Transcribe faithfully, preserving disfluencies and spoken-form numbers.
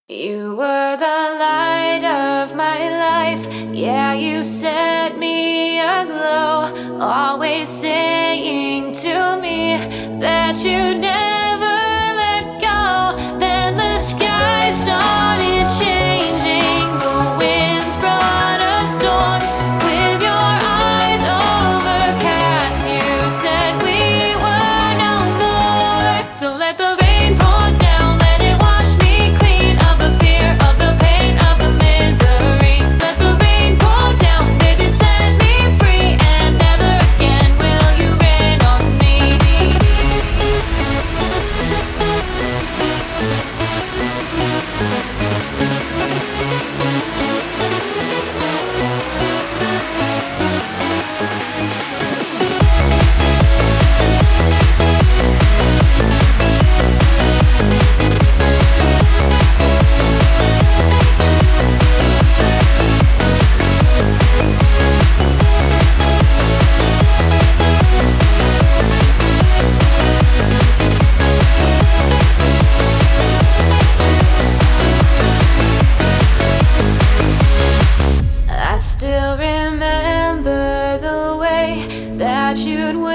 You were the light of my life. Yeah, you set me aglow, always saying to me that you'd never let go. Then the sky started changing, the winds brought a storm. With your eyes overcast, you said we were no more. So let the rain pour down, let it wash me clean of the fear, of the pain, of the misery. Let the rain pour down, baby, set me free, and never again will you rain on me. I still remember the way that you'd wait